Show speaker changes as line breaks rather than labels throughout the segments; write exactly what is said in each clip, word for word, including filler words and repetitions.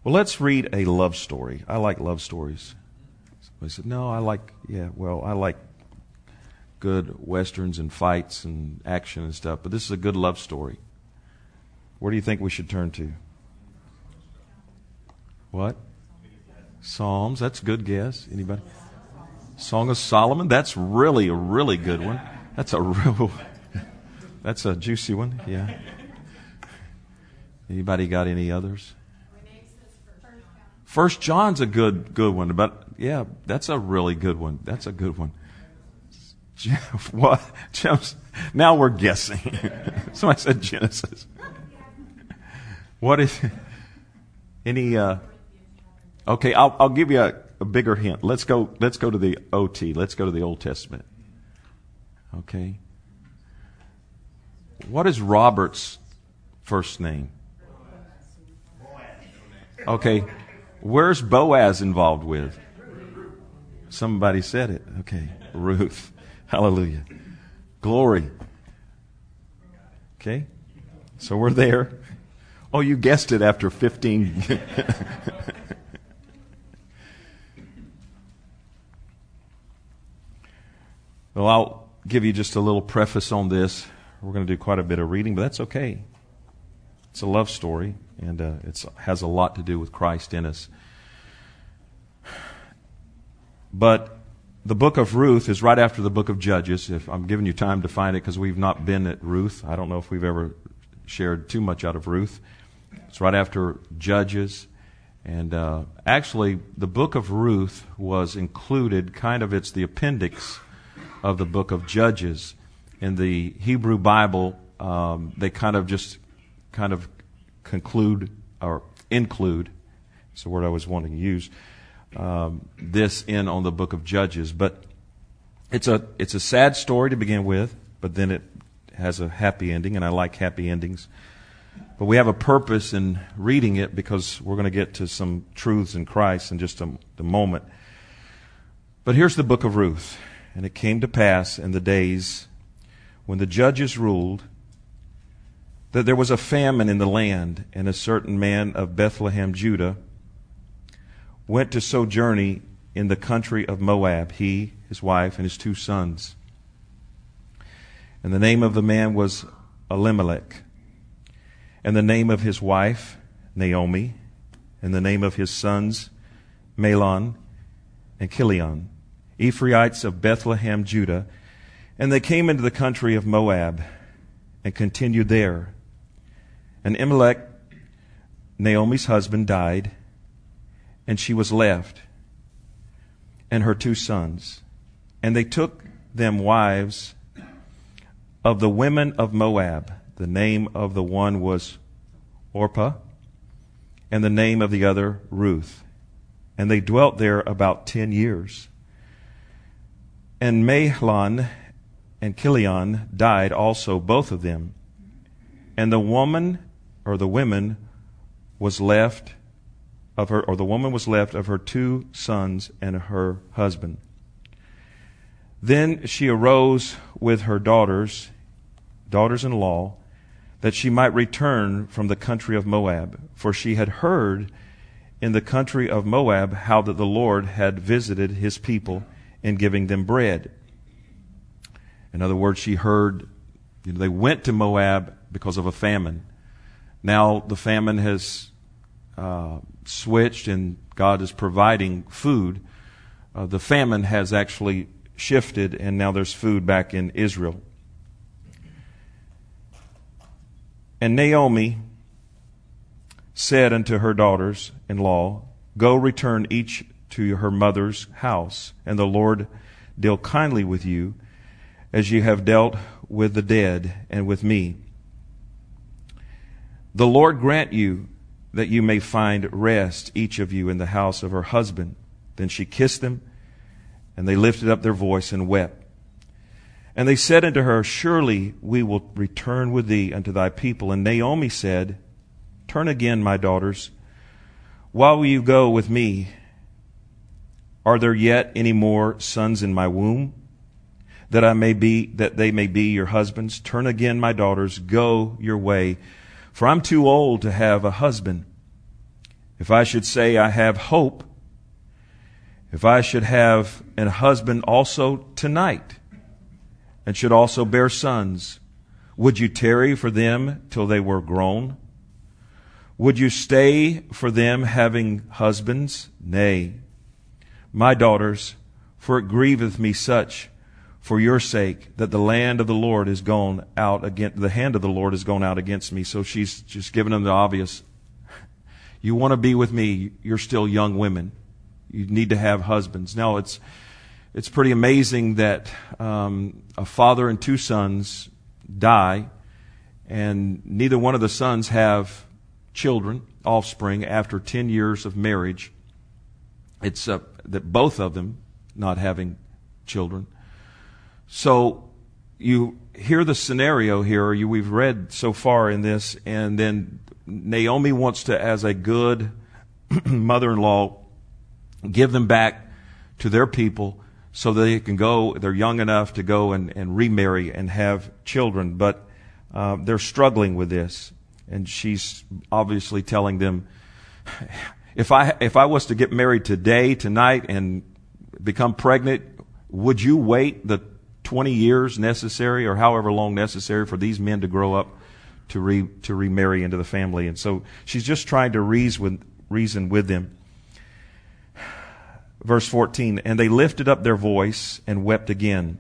Well, let's read a love story. I like love stories. Somebody said, no, I like, yeah, well, I like good westerns and fights and action and stuff, but this is a good love story. Where do you think we should turn to? What? Psalms. That's a good guess. Anybody? Song of Solomon. That's really a really good one. That's a real. That's a juicy one. Yeah. Anybody got any others? First John's a good good one, but yeah, that's a really good one. That's a good one. What? Now we're guessing. Somebody said Genesis. What is any? Uh, okay, I'll I'll give you a, a bigger hint. Let's go. Let's go to the O T. Let's go to the Old Testament. Okay. What is Robert's first name? Okay. Where's Boaz involved with? Somebody said it. Okay. Ruth. Hallelujah. Glory. Okay. So we're there. Oh, you guessed it after fifteen. Well, I'll give you just a little preface on this. We're going to do quite a bit of reading, but that's okay. It's a love story, and uh, it has a lot to do with Christ in us. But the book of Ruth is right after the book of Judges. If I'm giving you time to find it because we've not been at Ruth. I don't know if we've ever shared too much out of Ruth. It's right after Judges. And uh, actually, the book of Ruth was included, kind of, it's the appendix of the book of Judges. In the Hebrew Bible, um, they kind of just kind of conclude or include, it's the word I was wanting to use, um, this in on the book of Judges. But it's a it's a sad story to begin with, but then it has a happy ending, and I like happy endings. But we have a purpose in reading it because we're going to get to some truths in Christ in just a, a moment. But here's the book of Ruth. And it came to pass in the days when the judges ruled that there was a famine in the land, and a certain man of Bethlehem, Judah, went to sojourn in the country of Moab, he, his wife, and his two sons. And the name of the man was Elimelech, and the name of his wife, Naomi, and the name of his sons, Mahlon and Chilion, Ephrathites of Bethlehem, Judah. And they came into the country of Moab and continued there. And Elimelech, Naomi's husband, died, and she was left, and her two sons. And they took them wives of the women of Moab. The name of the one was Orpah, and the name of the other Ruth. And they dwelt there about ten years. And Mahlon and Chilion died also, both of them. And the woman, or the women, was left of her, or the woman was left of her two sons and her husband. Then she arose with her daughters, daughters-in-law, that she might return from the country of Moab. For she had heard in the country of Moab how that the Lord had visited his people in giving them bread. In other words, she heard, you know, they went to Moab because of a famine. Now the famine has uh, switched, and God is providing food. Uh, the famine has actually shifted, and now there's food back in Israel. And Naomi said unto her daughters-in-law, Go return each to her mother's house, and the Lord deal kindly with you, as you have dealt with the dead and with me. The Lord grant you that you may find rest, each of you, in the house of her husband. Then she kissed them, and they lifted up their voice and wept. And they said unto her, Surely we will return with thee unto thy people. And Naomi said, Turn again, my daughters. While will you go with me? Are there yet any more sons in my womb, that I may be, that they may be your husbands? Turn again, my daughters, go your way, for I'm too old to have a husband. If I should say I have hope, if I should have a husband also tonight, and should also bear sons, would you tarry for them till they were grown? Would you stay for them having husbands? Nay, my daughters, for it grieveth me such for your sake that the land of the Lord is gone out against the hand of the Lord is gone out against me. So she's just giving them the obvious. You want to be with me, you're still young women. You need to have husbands. Now it's it's pretty amazing that um, a father and two sons die, and neither one of the sons have children, offspring, after ten years of marriage. It's uh, that both of them not having children. So you hear the scenario here, you, we've read so far in this, and then Naomi wants to, as a good mother-in-law, give them back to their people so they can go, they're young enough to go and, and remarry and have children. But uh, they're struggling with this. And she's obviously telling them, if I if I was to get married today, tonight, and become pregnant, would you wait the twenty years necessary, or however long necessary, for these men to grow up to re to remarry into the family? And so she's just trying to reason with, reason with them. Verse fourteen, and they lifted up their voice and wept again.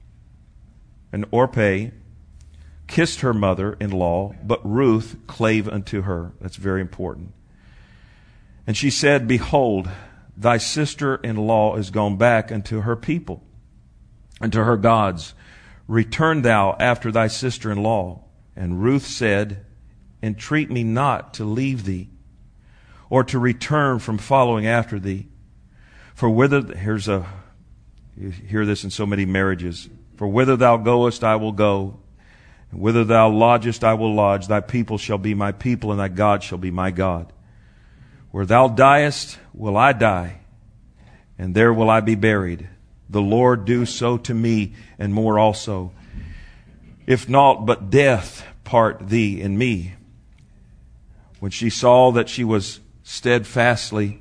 And Orpah kissed her mother-in-law, but Ruth clave unto her. That's very important. And she said, behold, thy sister-in-law is gone back unto her people, unto her gods. Return thou after thy sister-in-law. And Ruth said, entreat me not to leave thee, or to return from following after thee. For whither, here's a, you hear this in so many marriages. For whither thou goest, I will go. And whither thou lodgest, I will lodge. Thy people shall be my people, and thy God shall be my God. Where thou diest, will I die, and there will I be buried. The Lord do so to me, and more also. If naught but death part thee and me. When she saw that she was steadfastly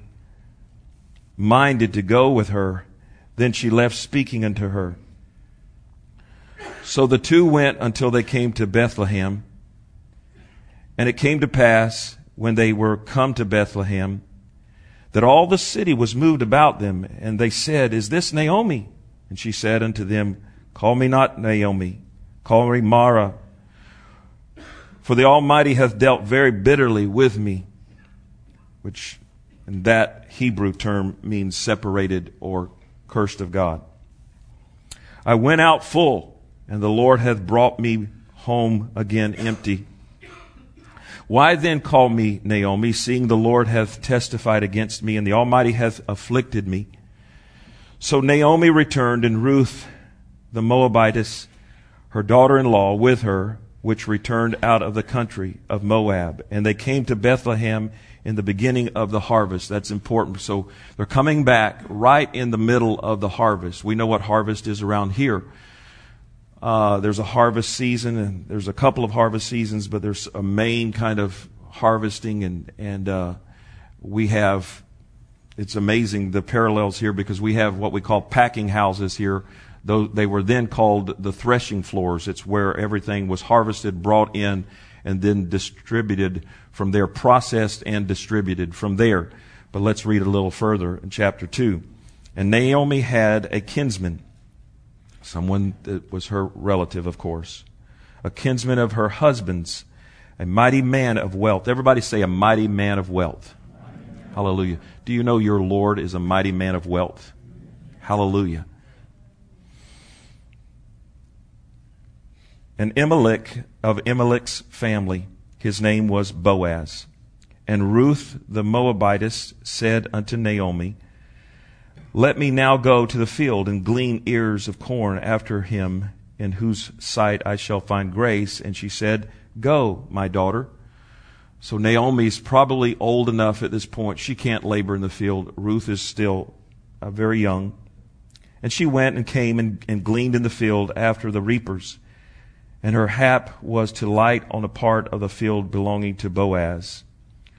minded to go with her, then she left speaking unto her. So the two went until they came to Bethlehem. And it came to pass, when they were come to Bethlehem, that all the city was moved about them. And they said, is this Naomi? And she said unto them, call me not Naomi, call me Mara. For the Almighty hath dealt very bitterly with me. Which in that Hebrew term means separated or cursed of God. I went out full, and the Lord hath brought me home again empty. Why then call me Naomi, seeing the Lord hath testified against me, and the Almighty hath afflicted me? So Naomi returned, and Ruth the Moabitess, her daughter-in-law, with her, which returned out of the country of Moab. And they came to Bethlehem in the beginning of the harvest. That's important. So they're coming back right in the middle of the harvest. We know what harvest is around here. Uh, there's a harvest season, and there's a couple of harvest seasons, but there's a main kind of harvesting, and and uh, we have. It's amazing the parallels here, because we have what we call packing houses here. Though they were then called the threshing floors. It's where everything was harvested, brought in, and then distributed from there, processed and distributed from there. But let's read a little further in chapter two. And Naomi had a kinsman, someone that was her relative, of course, a kinsman of her husband's, a mighty man of wealth. Everybody say, a mighty man of wealth. Hallelujah. Do you know your Lord is a mighty man of wealth? Hallelujah. And Elimelech of Elimelech's family, his name was Boaz. And Ruth the Moabitess said unto Naomi, let me now go to the field and glean ears of corn after him, in whose sight I shall find grace. And she said, go, my daughter. So Naomi's probably old enough at this point. She can't labor in the field. Ruth is still uh, very young. And she went and came and, and gleaned in the field after the reapers. And her hap was to light on a part of the field belonging to Boaz,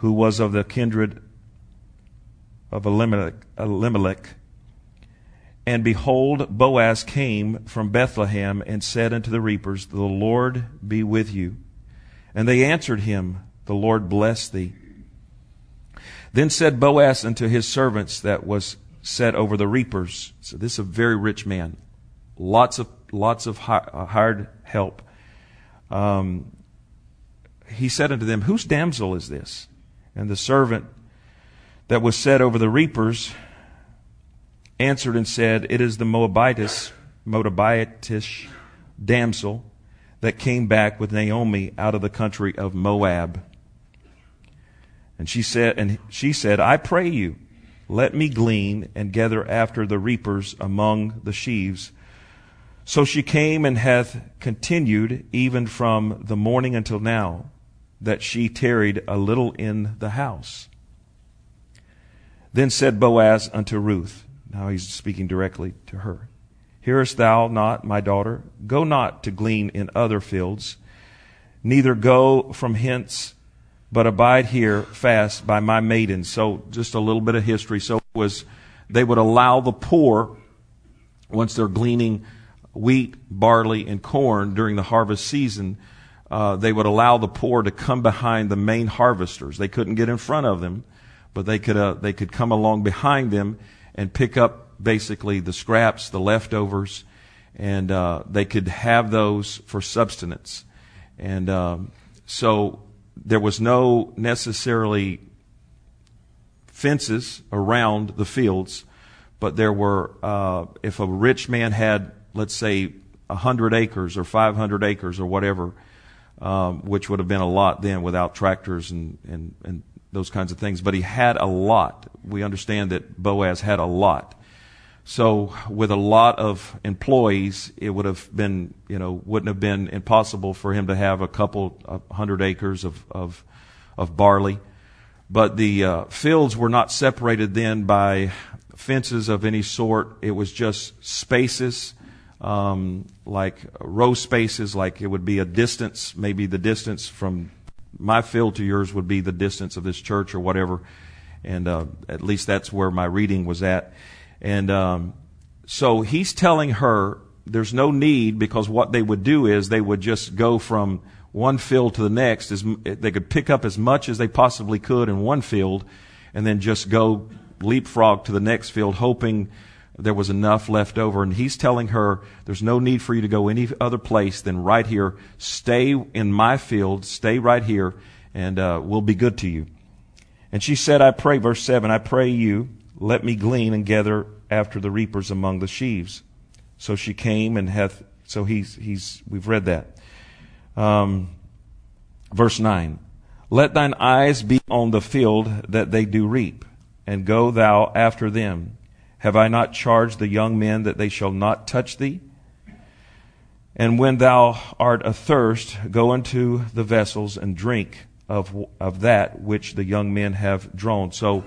who was of the kindred of Elimelech. Elimelech. And behold, Boaz came from Bethlehem and said unto the reapers, The Lord be with you. And they answered him, The Lord bless thee. Then said Boaz unto his servants that was set over the reapers. So this is a very rich man. Lots of lots of hired help. Um, he said unto them, Whose damsel is this? And the servant that was set over the reapers answered and said, It is the Moabitess, Moabitish damsel that came back with Naomi out of the country of Moab. And she said, and she said, I pray you, let me glean and gather after the reapers among the sheaves. So she came and hath continued even from the morning until now, that she tarried a little in the house. Then said Boaz unto Ruth, now he's speaking directly to her, Hearest thou not, my daughter? Go not to glean in other fields, neither go from hence, but abide here fast by my maidens. So just a little bit of history. So it was, they would allow the poor, once they're gleaning wheat, barley, and corn during the harvest season, uh, they would allow the poor to come behind the main harvesters. They couldn't get in front of them, but they could uh, they could come along behind them and pick up basically the scraps, the leftovers, and uh, they could have those for subsistence. And um, so there was no necessarily fences around the fields, but there were, uh, if a rich man had, let's say, one hundred acres or five hundred acres or whatever, um, which would have been a lot then without tractors and, and, and those kinds of things, but he had a lot. We understand that Boaz had a lot. So with a lot of employees, it would have been, you know, wouldn't have been impossible for him to have a couple of hundred acres of, of, of barley. But the uh, fields were not separated then by fences of any sort. It was just spaces, um, like row spaces, like it would be a distance, maybe the distance from my field to yours would be the distance of this church or whatever. And uh, at least that's where my reading was at. And um, so he's telling her there's no need, because what they would do is they would just go from one field to the next. As they could pick up as much as they possibly could in one field and then just go leapfrog to the next field, hoping there was enough left over. And he's telling her there's no need for you to go any other place than right here. Stay in my field. Stay right here, and uh, we'll be good to you. And she said, I pray, verse seven, I pray you, let me glean and gather after the reapers among the sheaves. So she came and hath, so he's, he's, we've read that. Um, verse nine, let thine eyes be on the field that they do reap, and go thou after them. Have I not charged the young men that they shall not touch thee? And when thou art athirst, go into the vessels and drink of, of that which the young men have drawn. So,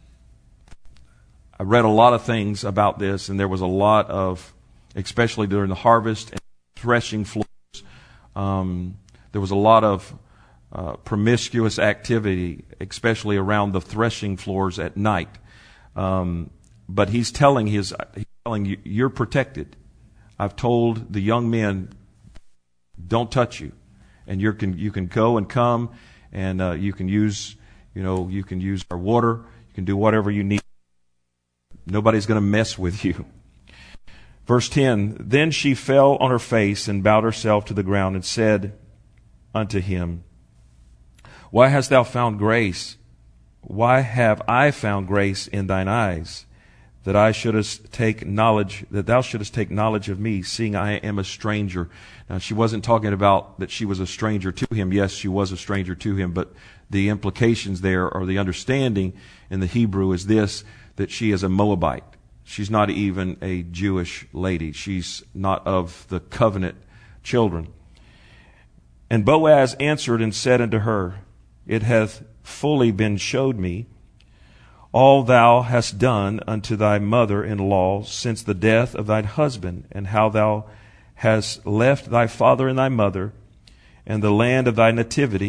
I read a lot of things about this, and there was a lot of, especially during the harvest and threshing floors, um, there was a lot of uh, promiscuous activity, especially around the threshing floors at night. Um, but he's telling his, he's telling you, you're protected. I've told the young men, don't touch you, and you can you can go and come, and uh, you can use, you know, you can use our water, you can do whatever you need. Nobody's going to mess with you. Verse ten, then she fell on her face and bowed herself to the ground and said unto him, Why hast thou found grace? Why have I found grace in thine eyes, that I shouldest take knowledge, that thou shouldest take knowledge of me, seeing I am a stranger? Now, she wasn't talking about that she was a stranger to him. Yes, she was a stranger to him, but the implications there, or the understanding in the Hebrew, is this, that she is a Moabite. She's not even a Jewish lady. She's not of the covenant children. And Boaz answered and said unto her, It hath fully been showed me all thou hast done unto thy mother-in-law since the death of thine husband, and how thou hast left thy father and thy mother, and the land of thy nativity,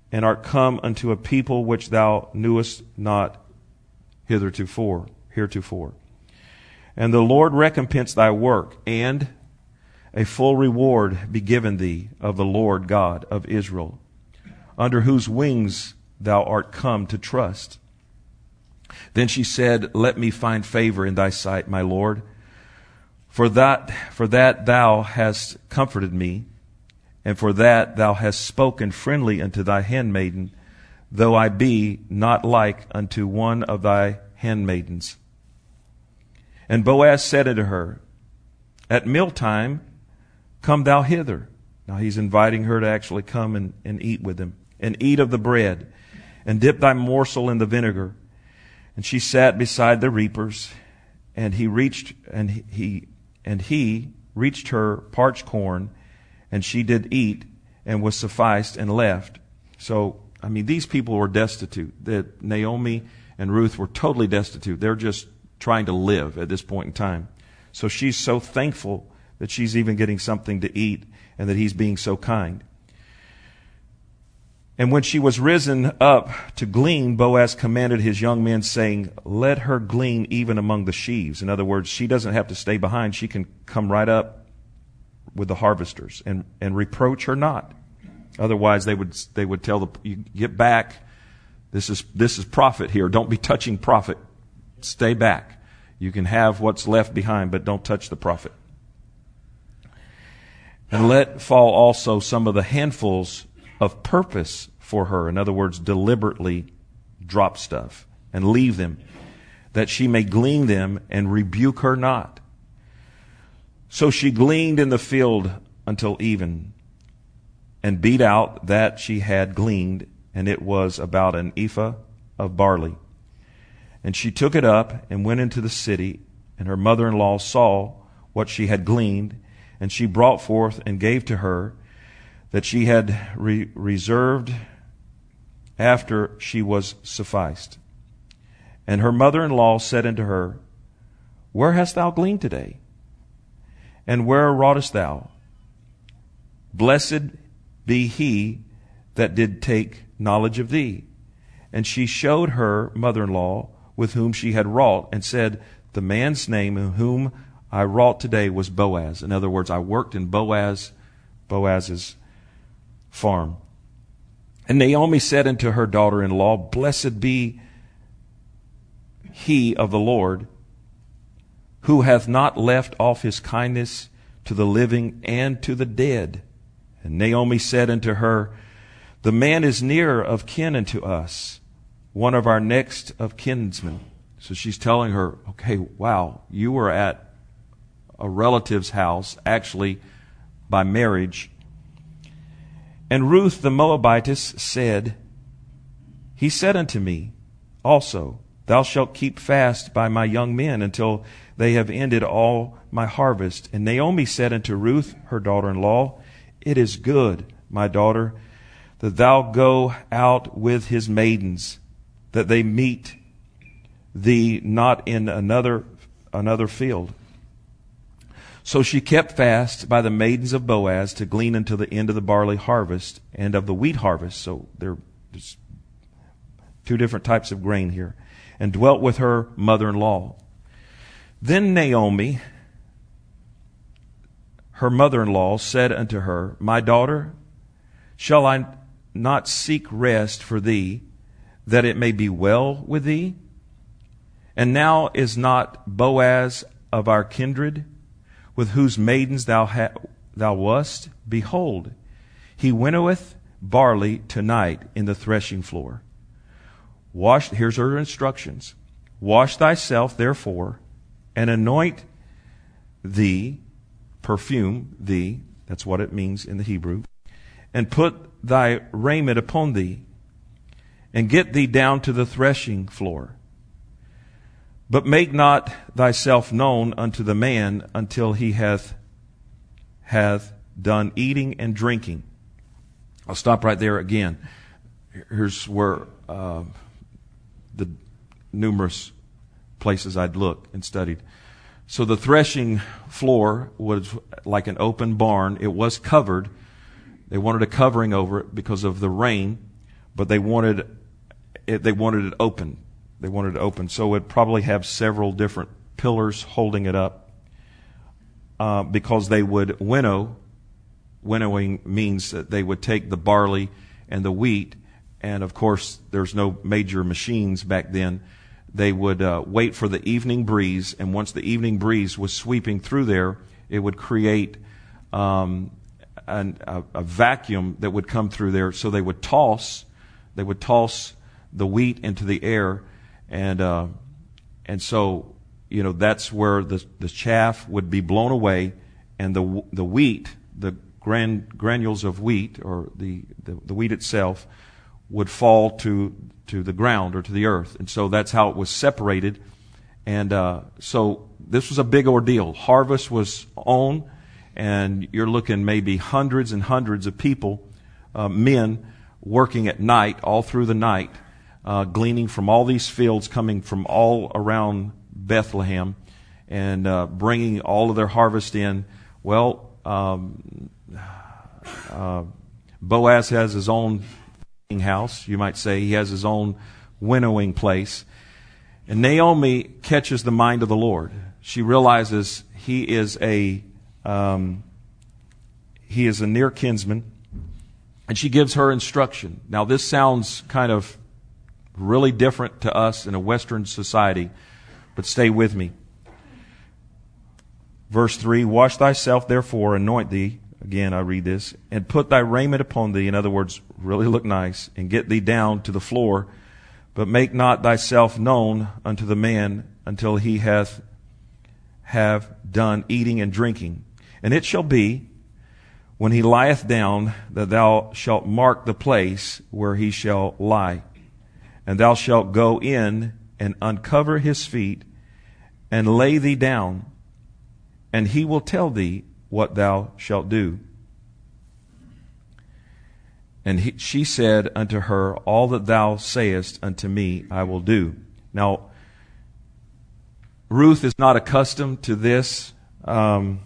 and art come unto a people which thou knewest not hitherto, heretofore. And the Lord recompense thy work, and a full reward be given thee of the Lord God of Israel, under whose wings thou art come to trust. Then she said, Let me find favor in thy sight, my Lord, for that, for that thou hast comforted me, and for that thou hast spoken friendly unto thy handmaiden, though I be not like unto one of thy handmaidens. And Boaz said unto her, At mealtime come thou hither. Now he's inviting her to actually come and, and eat with him, and eat of the bread, and dip thy morsel in the vinegar. And she sat beside the reapers, and he reached and he and he reached her parched corn, and she did eat, and was sufficed, and left. So, I mean, these people were destitute. That Naomi and Ruth were totally destitute. They're just trying to live at this point in time. So she's so thankful that she's even getting something to eat, and that he's being so kind. And when she was risen up to glean, Boaz commanded his young men, saying, Let her glean even among the sheaves. In other words, she doesn't have to stay behind. She can come right up with the harvesters, and, and reproach her not. Otherwise, they would they would tell the you get back. This is this is profit here. Don't be touching profit. Stay back. You can have what's left behind, but don't touch the profit. And let fall also some of the handfuls of purpose for her. In other words, deliberately drop stuff and leave them, that she may glean them and rebuke her not. So she gleaned in the field until even, and beat out that she had gleaned, and it was about an ephah of barley. And she took it up and went into the city, and her mother-in-law saw what she had gleaned, and she brought forth and gave to her that she had re- reserved after she was sufficed. And her mother-in-law said unto her, Where hast thou gleaned today? And where wroughtest thou? Blessed be he that did take knowledge of thee. And she showed her mother-in-law with whom she had wrought, and said, The man's name in whom I wrought today was Boaz. In other words, I worked in Boaz, Boaz's farm. And Naomi said unto her daughter-in-law, Blessed be he of the Lord, who hath not left off his kindness to the living and to the dead. And Naomi said unto her, The man is near of kin unto us, one of our next of kinsmen. So she's telling her, okay, wow, you were at a relative's house, actually by marriage. And Ruth the Moabitess said, He said unto me also, Thou shalt keep fast by my young men until they have ended all my harvest. And Naomi said unto Ruth, her daughter-in-law, It is good, my daughter, that thou go out with his maidens, that they meet thee not in another another field. So she kept fast by the maidens of Boaz to glean until the end of the barley harvest and of the wheat harvest. So there's two different types of grain here. And dwelt with her mother-in-law. Then Naomi, her mother-in-law, said unto her, My daughter, shall I not seek rest for thee, that it may be well with thee? And now is not Boaz of our kindred, with whose maidens thou ha- thou wast? Behold, he winnoweth barley tonight in the threshing floor. Wash, here's her instructions. Wash thyself, therefore, and anoint thee, perfume thee, that's what it means in the Hebrew, and put thy raiment upon thee, and get thee down to the threshing floor. But make not thyself known unto the man until he hath, hath done eating and drinking. I'll stop right there again. Here's where uh, the numerous places I'd looked and studied. So the threshing floor was like an open barn. It was covered. They wanted a covering over it because of the rain. but they wanted it, they wanted it open. They wanted it open. So it'd probably have several different pillars holding it up, uh, because they would winnow. Winnowing means that they would take the barley and the wheat, and of course there's no major machines back then. They would uh, wait for the evening breeze, and once the evening breeze was sweeping through there, it would create um, an, a, a vacuum that would come through there. So they would toss, they would toss the wheat into the air, and uh, and so you know that's where the the chaff would be blown away, and the the wheat, the gran, granules of wheat, or the, the the wheat itself, would fall to to the ground or to the earth. And so that's how it was separated. And uh, so this was a big ordeal. Harvest was on, and you're looking maybe hundreds and hundreds of people, uh, men, working at night, all through the night, uh, gleaning from all these fields coming from all around Bethlehem, and uh, bringing all of their harvest in. Well, um, uh, Boaz has his own house, you might say. He has his own winnowing place. And Naomi catches the mind of the Lord. She realizes he is a um, he is a near kinsman, and she gives her instruction. Now, this sounds kind of really different to us in a Western society, but stay with me. Verse three, wash thyself therefore, anoint thee. Again, I read this. And put thy raiment upon thee. In other words, really look nice. And get thee down to the floor. But make not thyself known unto the man until he hath have done eating and drinking. And it shall be, when he lieth down, that thou shalt mark the place where he shall lie. And thou shalt go in and uncover his feet, and lay thee down. And he will tell thee what thou shalt do. And he, she said unto her, all that thou sayest unto me I will do. Now, Ruth is not accustomed to this. Um,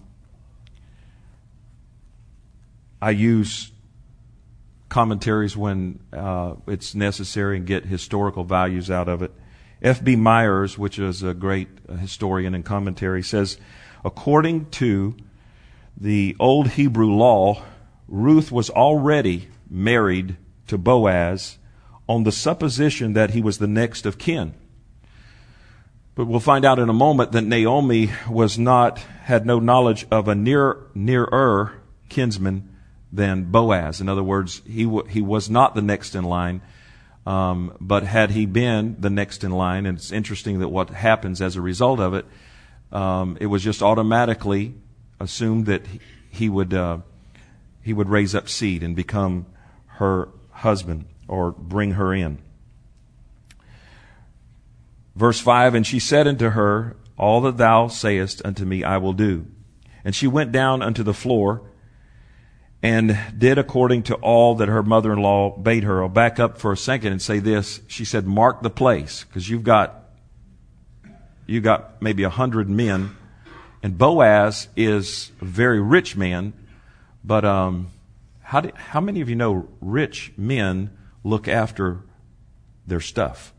I use commentaries when uh, it's necessary and get historical values out of it. F B Myers, which is a great historian and commentary, says, according to the old Hebrew law, Ruth was already married to Boaz on the supposition that he was the next of kin. But we'll find out in a moment that Naomi was not, had no knowledge of a near, nearer kinsman than Boaz. In other words, he w- he was not the next in line. Um, but had he been the next in line, and it's interesting that what happens as a result of it, um, it was just automatically assumed that he would uh, he would raise up seed and become her husband, or bring her in. Verse five, and she said unto her, all that thou sayest unto me I will do. And she went down unto the floor, and did according to all that her mother-in-law bade her. I'll back up for a second and say this. She said, mark the place, because you've got you got maybe a hundred men, and Boaz is a very rich man. But um, how do, how many of you know rich men look after their stuff?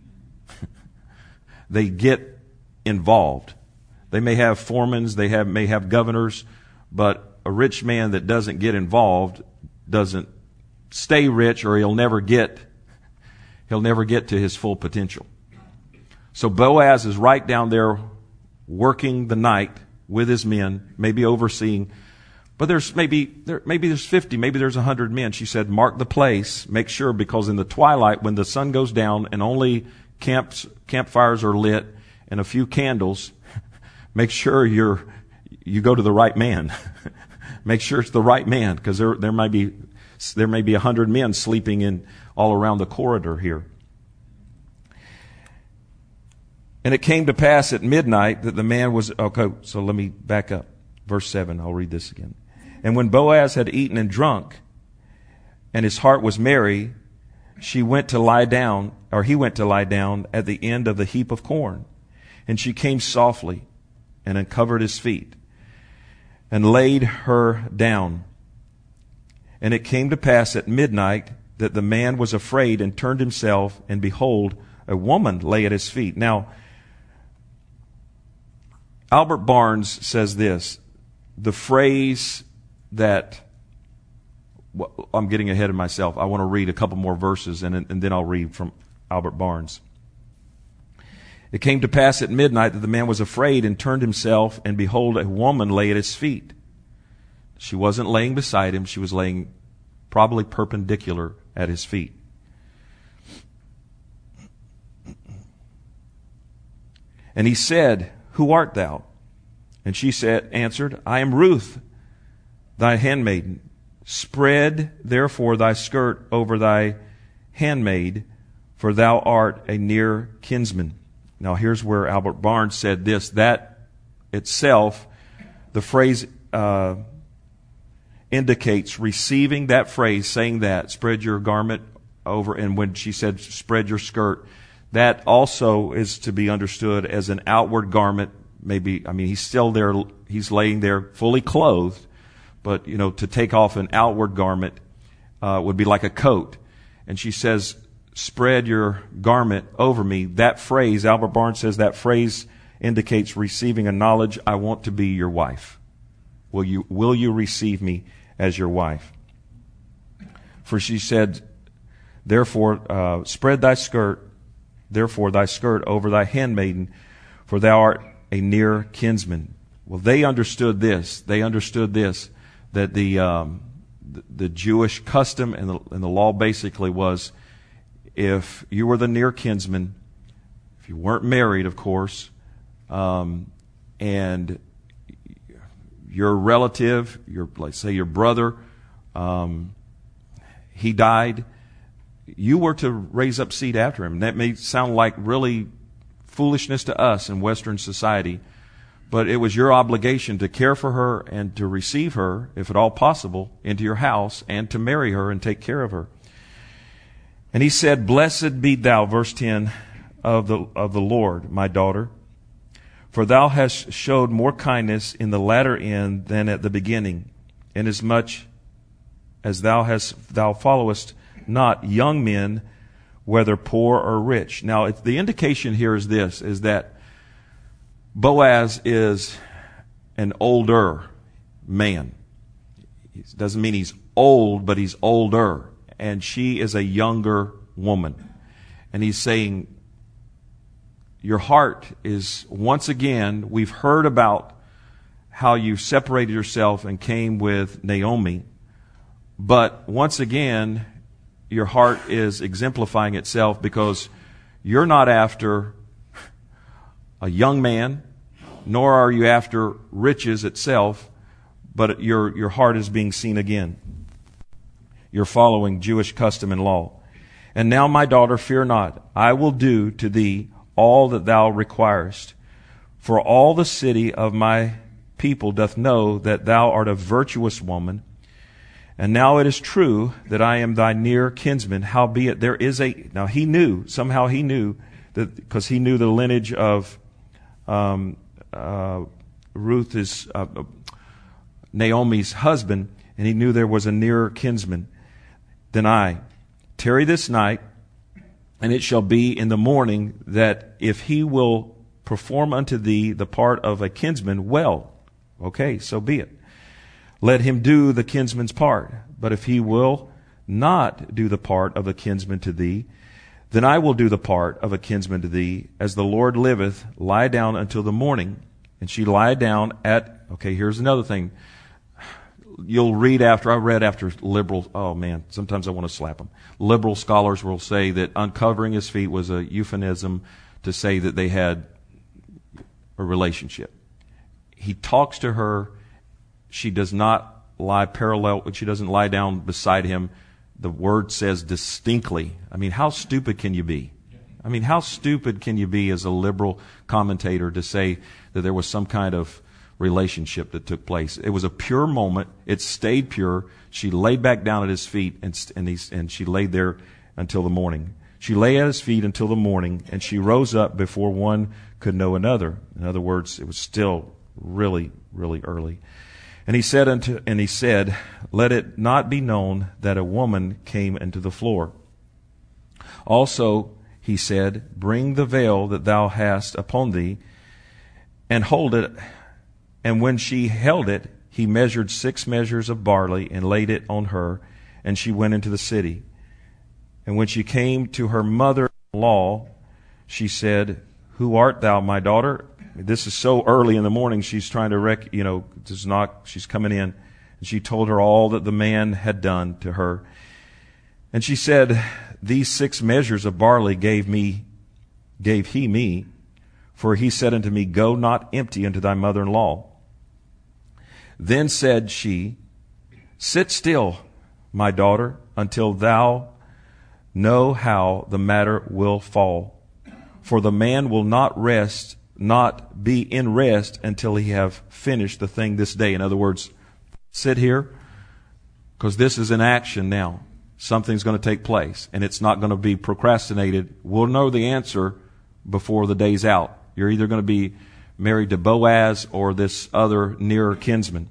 They get involved. They may have foremans, they have may have governors, but a rich man that doesn't get involved doesn't stay rich, or he'll never get he'll never get to his full potential. So Boaz is right down there working the night with his men, maybe overseeing. But there's maybe there maybe there's fifty, maybe there's a hundred men. She said, mark the place, make sure, because in the twilight, when the sun goes down and only camps campfires are lit and a few candles, make sure you're you go to the right man. Make sure it's the right man, because there there might be there may be a hundred men sleeping in all around the corridor here. And it came to pass at midnight that the man was okay. So let me back up, verse seven. I'll read this again. And when Boaz had eaten and drunk, and his heart was merry, she went to lie down, or he went to lie down at the end of the heap of corn, and she came softly and uncovered his feet, and laid her down. And it came to pass at midnight that the man was afraid and turned himself, and behold, a woman lay at his feet. Now, Albert Barnes says this, the phrase that, well, I'm getting ahead of myself. I want to read a couple more verses, and, and then I'll read from Albert Barnes. It came to pass at midnight that the man was afraid and turned himself, and behold, a woman lay at his feet. She wasn't laying beside him. She was laying probably perpendicular at his feet. And he said, Who art thou? And she said, answered, I am Ruth, thy handmaiden. Spread therefore thy skirt over thy handmaid, for thou art a near kinsman. Now here's where Albert Barnes said this, that itself, the phrase uh, indicates receiving that phrase, saying that, spread your garment over, and when she said spread your skirt, that also is to be understood as an outward garment. Maybe, I mean, he's still there, he's laying there fully clothed, but, you know, to take off an outward garment uh, would be like a coat. And she says, spread your garment over me. That phrase, Albert Barnes says that phrase indicates receiving a knowledge, I want to be your wife. Will you, will you receive me as your wife? For she said, therefore, uh, spread thy skirt, therefore thy skirt over thy handmaiden, for thou art a near kinsman. Well, they understood this. They understood this, that the um, the, the Jewish custom and the, and the law basically was, if you were the near kinsman, if you weren't married, of course, um, and your relative, your let's say your brother, um, he died, you were to raise up seed after him. And that may sound like really foolishness to us in Western society, but it was your obligation to care for her and to receive her, if at all possible, into your house and to marry her and take care of her. And he said, Blessed be thou, verse ten, of the of the Lord, my daughter, for thou hast showed more kindness in the latter end than at the beginning, inasmuch as thou hast thou followest not young men, whether poor or rich. Now, it, the indication here is this, is that Boaz is an older man. It doesn't mean he's old, but he's older. And she is a younger woman. And he's saying, your heart is, once again, we've heard about how you separated yourself and came with Naomi. But once again, your heart is exemplifying itself because you're not after a young man, nor are you after riches itself, but your, your heart is being seen again. You're following Jewish custom and law. And now, my daughter, fear not. I will do to thee all that thou requirest. For all the city of my people doth know that thou art a virtuous woman. And now it is true that I am thy near kinsman. Howbeit there is a... Now he knew, somehow he knew, that because he knew the lineage of um, uh, Ruth, is uh, Naomi's husband, and he knew there was a nearer kinsman than I. Tarry this night, and it shall be in the morning that if he will perform unto thee the part of a kinsman, well, okay, so be it. Let him do the kinsman's part. But if he will not do the part of a kinsman to thee, then I will do the part of a kinsman to thee. As the Lord liveth, lie down until the morning. And she lied down at, okay, here's another thing. You'll read after, I read after liberal, oh man, sometimes I want to slap them. Liberal scholars will say that uncovering his feet was a euphemism to say that they had a relationship. He talks to her. She does not lie parallel, she doesn't lie down beside him. The word says distinctly. I mean, how stupid can you be? I mean, how stupid can you be as a liberal commentator to say that there was some kind of relationship that took place? It was a pure moment. It stayed pure. She laid back down at his feet, and and, he, and she laid there until the morning. She lay at his feet until the morning, and she rose up before one could know another. In other words, it was still really, really early. And he said unto, and he said, let it not be known that a woman came into the floor. Also, he said, bring the veil that thou hast upon thee, and hold it. And when she held it, he measured six measures of barley, and laid it on her, and she went into the city. And when she came to her mother-in-law, she said, who art thou, my daughter? This is so early in the morning. She's trying to rec, you know, just knock. She's coming in, and she told her all that the man had done to her. And she said, these six measures of barley gave me, gave he me, for he said unto me, go not empty unto thy mother-in-law. Then said she, sit still, my daughter, until thou know how the matter will fall. For the man will not rest, not be in rest until he have finished the thing this day. In other words, sit here, because this is in action now. Something's going to take place, and it's not going to be procrastinated. We'll know the answer before the day's out. You're either going to be married to Boaz or this other nearer kinsman.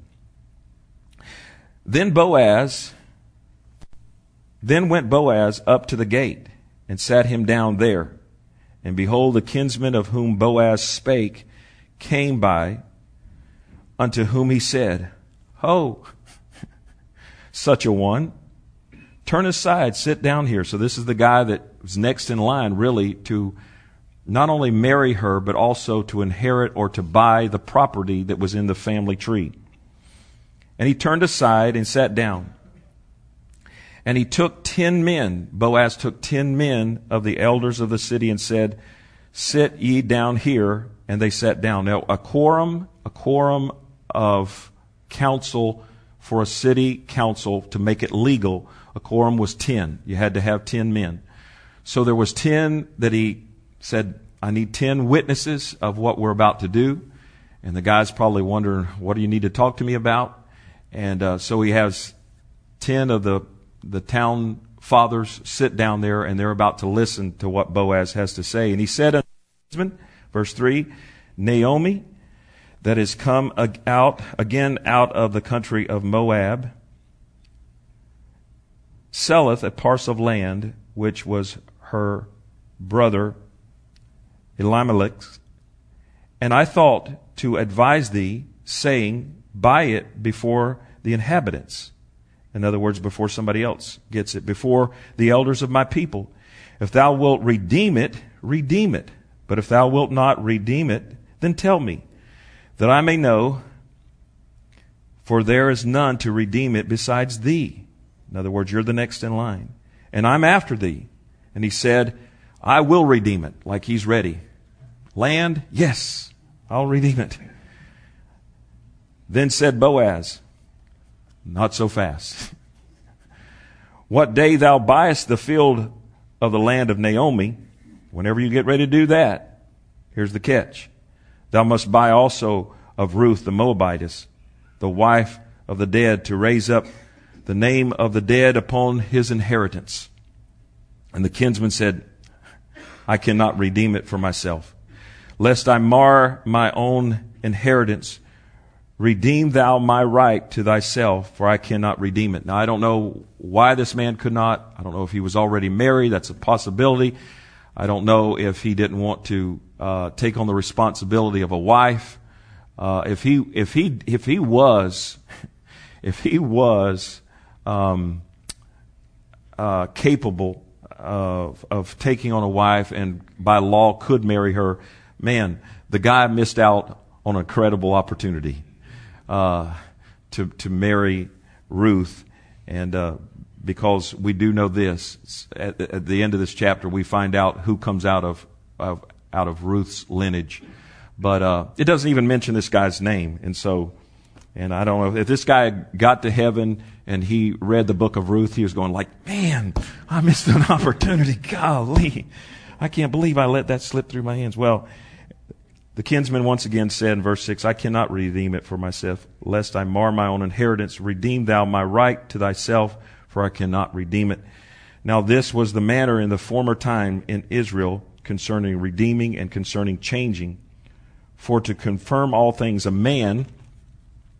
Then Boaz, then went Boaz up to the gate, and sat him down there. And behold, the kinsman of whom Boaz spake came by, unto whom he said, ho, such a one, turn aside, sit down here. So this is the guy that was next in line, really, to not only marry her, but also to inherit or to buy the property that was in the family tree. And he turned aside and sat down. And he took ten men, Boaz took ten men of the elders of the city, and said, sit ye down here. And they sat down. Now, a quorum, a quorum of council for a city council to make it legal, a quorum was ten. You had to have ten men. So there was ten that he said, I need ten witnesses of what we're about to do. And the guy's probably wondering, what do you need to talk to me about? And uh, so he has ten of the the town fathers sit down there, and they're about to listen to what Boaz has to say. And he said unto his husband, verse three, Naomi, that is come out again out of the country of Moab, selleth a parcel of land which was her brother Elimelech's. And I thought to advise thee, saying, buy it before the inhabitants. In other words, before somebody else gets it, before the elders of my people. If thou wilt redeem it, redeem it. But if thou wilt not redeem it, then tell me, that I may know, for there is none to redeem it besides thee. In other words, you're the next in line. And I'm after thee. And he said, I will redeem it, like he's ready. Land, yes, I'll redeem it. Then said Boaz, not so fast. What day thou buyest the field of the land of Naomi, whenever you get ready to do that, here's the catch. Thou must buy also of Ruth the Moabitess, the wife of the dead, to raise up the name of the dead upon his inheritance. And the kinsman said, I cannot redeem it for myself, lest I mar my own inheritance. Redeem thou my right to thyself, for I cannot redeem it. Now, I don't know why this man could not. I don't know if he was already married. That's a possibility. I don't know if he didn't want to uh, take on the responsibility of a wife. Uh, if he, if he, if he was, if he was um, uh, capable of of taking on a wife and by law could marry her, man, the guy missed out on a credible opportunity. Uh, to to marry Ruth, and uh, because we do know this, at, at the end of this chapter, we find out who comes out of, of out of Ruth's lineage, but uh, it doesn't even mention this guy's name, and so, and I don't know if this guy got to heaven and he read the book of Ruth, he was going like, man, I missed an opportunity. Golly, I can't believe I let that slip through my hands. Well, the kinsman once again said in verse six, I cannot redeem it for myself, lest I mar my own inheritance. Redeem thou my right to thyself, for I cannot redeem it. Now this was the manner in the former time in Israel concerning redeeming and concerning changing. For to confirm all things, a man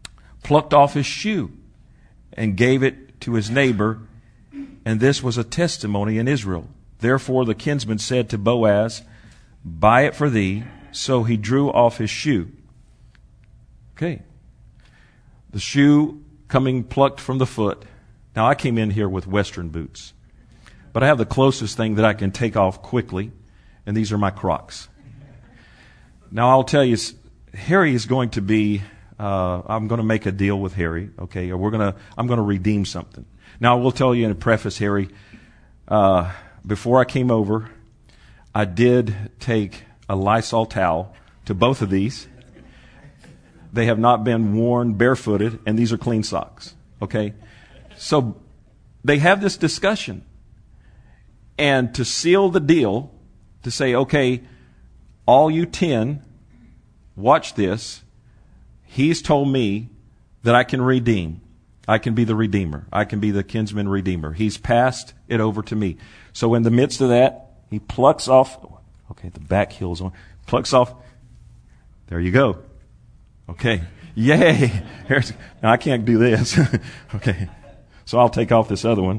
plucked off his shoe and gave it to his neighbor, and this was a testimony in Israel. Therefore the kinsman said to Boaz, buy it for thee. So he drew off his shoe. Okay. The shoe coming plucked from the foot. Now I came in here with Western boots, but I have the closest thing that I can take off quickly, and these are my Crocs. Now I'll tell you, Harry is going to be, uh, I'm going to make a deal with Harry, okay, or we're going to, I'm going to redeem something. Now I will tell you in a preface, Harry, uh, before I came over, I did take a Lysol towel to both of these. They have not been worn barefooted, and these are clean socks, okay? So they have this discussion. And to seal the deal, to say, okay, all you ten, watch this. He's told me that I can redeem. I can be the redeemer. I can be the kinsman redeemer. He's passed it over to me. So in the midst of that, he plucks off, okay, the back heel's on, plucks off, there you go. Okay, yay. Here's, now I can't do this. Okay, so I'll take off this other one.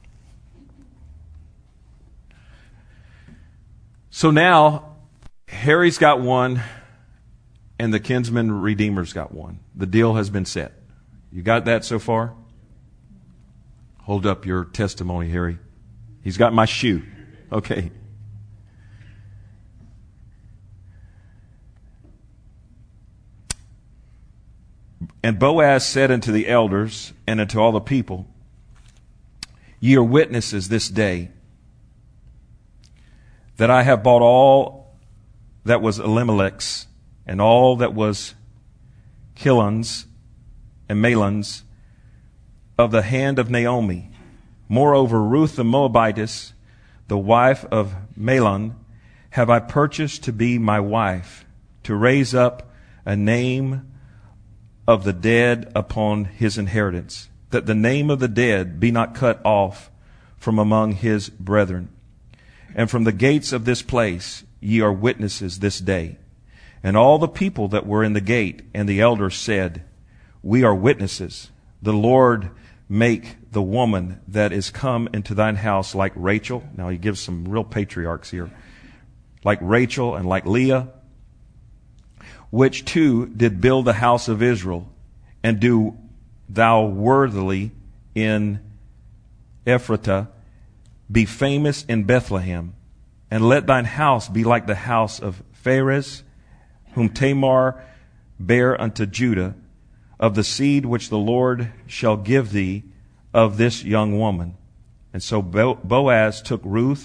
So now, Harry's got one, and the kinsman redeemer's got one. The deal has been set. You got that so far? Hold up your testimony, Harry. He's got my shoe. Okay. And Boaz said unto the elders and unto all the people, ye are witnesses this day that I have bought all that was Elimelech's and all that was Chilion's and Mahlon's of the hand of Naomi. Moreover, Ruth the Moabitess, the wife of Mahlon, have I purchased to be my wife, to raise up a name of the dead upon his inheritance, that the name of the dead be not cut off from among his brethren. And from the gates of this place ye are witnesses this day. And all the people that were in the gate and the elders said, we are witnesses. The Lord make the woman that is come into thine house like Rachel. Now he gives some real patriarchs here. Like Rachel and like Leah, which two did build the house of Israel, and do thou worthily in Ephratah, be famous in Bethlehem, and let thine house be like the house of Pharez, whom Tamar bare unto Judah, of the seed which the Lord shall give thee of this young woman. And so Boaz took Ruth,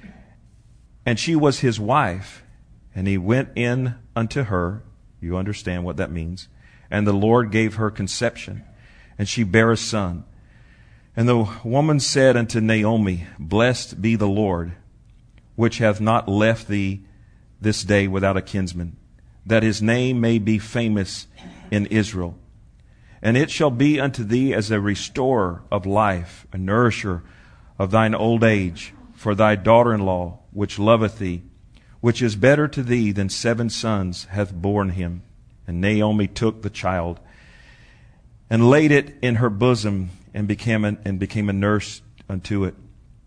and she was his wife, and he went in unto her. You understand what that means. And the Lord gave her conception, and she bare a son. And the woman said unto Naomi, blessed be the Lord, which hath not left thee this day without a kinsman, that his name may be famous in Israel. And it shall be unto thee as a restorer of life, a nourisher of thine old age, for thy daughter-in-law, which loveth thee, which is better to thee than seven sons, hath borne him. And Naomi took the child and laid it in her bosom, and became a, and became a nurse unto it.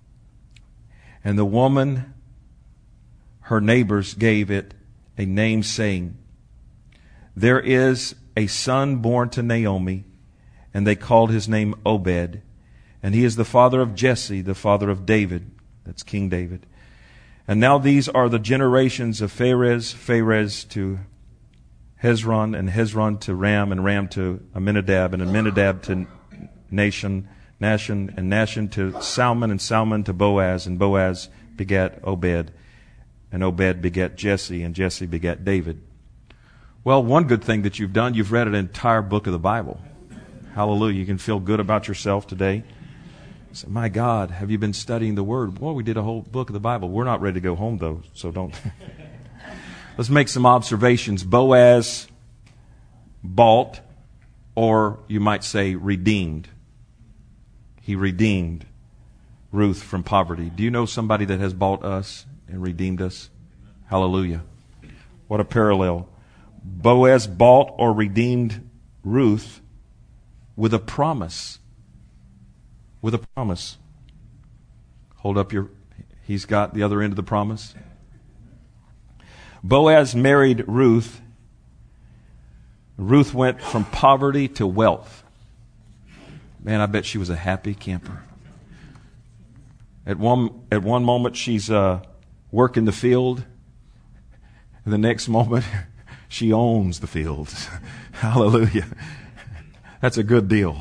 And the woman, her neighbors, gave it a name, saying, there is a son born to Naomi, and they called his name Obed, and he is the father of Jesse, the father of David. That's King David. And now these are the generations of Pharez, Pharez to Hezron, and Hezron to Ram, and Ram to Amminadab, and Amminadab to Nahshon, Nahshon, and Nahshon to Salmon, and Salmon to Boaz, and Boaz begat Obed, and Obed begat Jesse, and Jesse begat David. Well, one good thing that you've done, you've read an entire book of the Bible. Hallelujah. You can feel good about yourself today. Say, my God, have you been studying the Word? Well, we did a whole book of the Bible. We're not ready to go home, though, so don't. Let's make some observations. Boaz bought, or you might say redeemed. He redeemed Ruth from poverty. Do you know somebody that has bought us and redeemed us? Hallelujah. What a parallel. Boaz bought or redeemed Ruth with a promise. With a promise. Hold up your, he's got the other end of the promise. Boaz married Ruth. Ruth went from poverty to wealth. Man, I bet she was a happy camper. At one at one moment, she's uh, working the field. And the next moment, she owns the fields. Hallelujah. That's a good deal.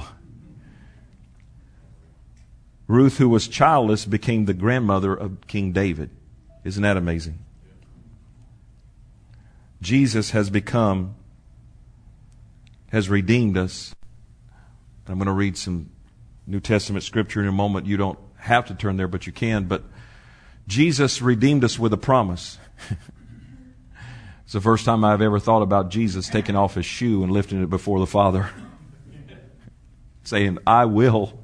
Ruth, who was childless, became the grandmother of King David. Isn't that amazing? Jesus has become, has redeemed us. I'm going to read some New Testament scripture in a moment. You don't have to turn there, but you can. But Jesus redeemed us with a promise. It's the first time I've ever thought about Jesus taking off his shoe and lifting it before the Father. Saying, I will.